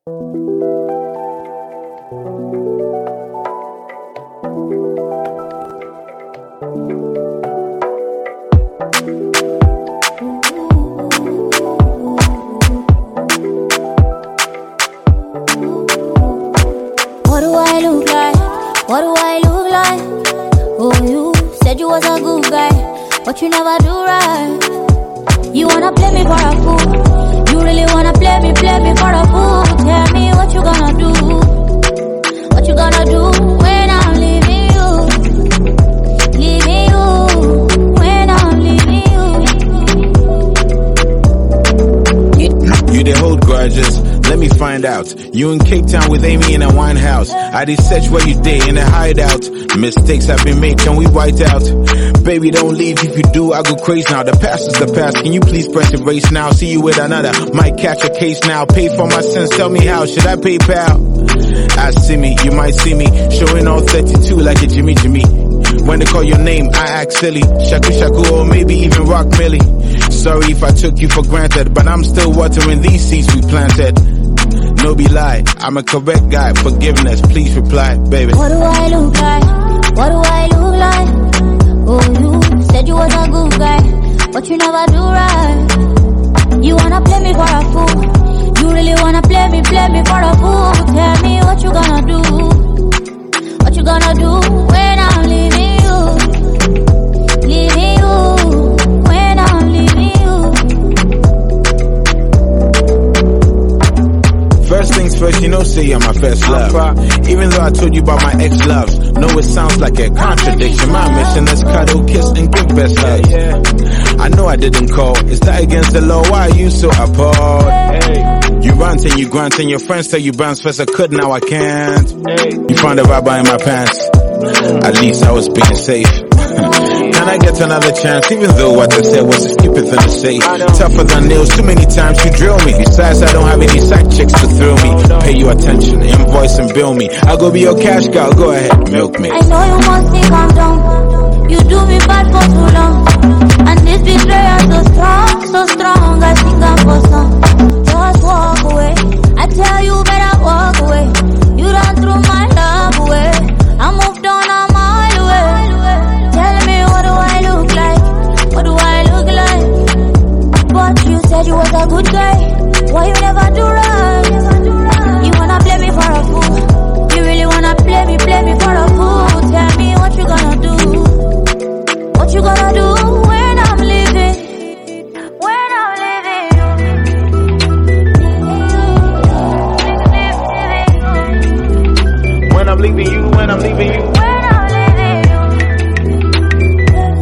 What do I look like? What do I look like? Oh, you said you was a good guy, but you never do right. You wanna play me for a fool? You really wanna play me for a fool? Tell me what you gonna do? What you gonna do when I'm leaving you? Leaving you, when I'm leaving you. You they hold grudges. Let me find out. You in Cape Town with Amy in a wine house. I did search where you day in a hideout. Mistakes have been made, can we white out? Baby, don't leave. If you do, I go crazy now. The past is the past. Can you please press erase now? See you with another. Might catch a case now. Pay for my sins. Tell me how. Should I pay pal? I see me. You might see me showing all 32 like a Jimmy. When they call your name, I act silly. Shaku Shaku or maybe even Rock Millie. Sorry if I took you for granted, but I'm still watering these seeds we planted. No be lie, I'm a correct guy. Forgiveness, please reply, baby. What do I look like? What do I look like? Oh, you said you was a good guy, but you never do right. You wanna play me for a fool? You really wanna play me for a fool? Tell me what you gonna do? What you gonna do when I'm leaving you? Leaving you, when I'm leaving you. First things first, you know, say you're my first love. Even though I told you about my ex-loves, know it sounds like a contradiction. My mission is cuddle, kiss, and give best love. I know I didn't call. Is that against the law? Why are you so appalled? You rant and you grunt and your friends tell you bounce first. I could, now I can't. You found a rubber in my pants. At least I was being safe. Can I get another chance? Even though what I said was the stupid thing to say. Tougher than nails, too many times you drill me. Besides, I don't have any side chicks to thrill me. Pay you attention, invoice and bill me. I'll go be your cash cow, go ahead, milk me. I know you must think I'm dumb. You do me bad for too long. And this betrayal so strong. I think I'm for some. Just walk away. I tell you better walk away. You done threw my love away. I moved on, I'm all away. Tell me what do I look like? What do I look like? But you said you was a good guy. Why you never do right? You wanna play me for a fool? You really wanna play me for a fool? Tell me what you gonna do? What you gonna do when I'm leaving? When I'm leaving you. When I'm leaving you, when I'm leaving you. When I'm leaving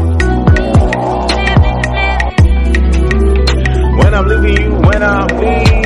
you. When I'm leaving you, when I'm leaving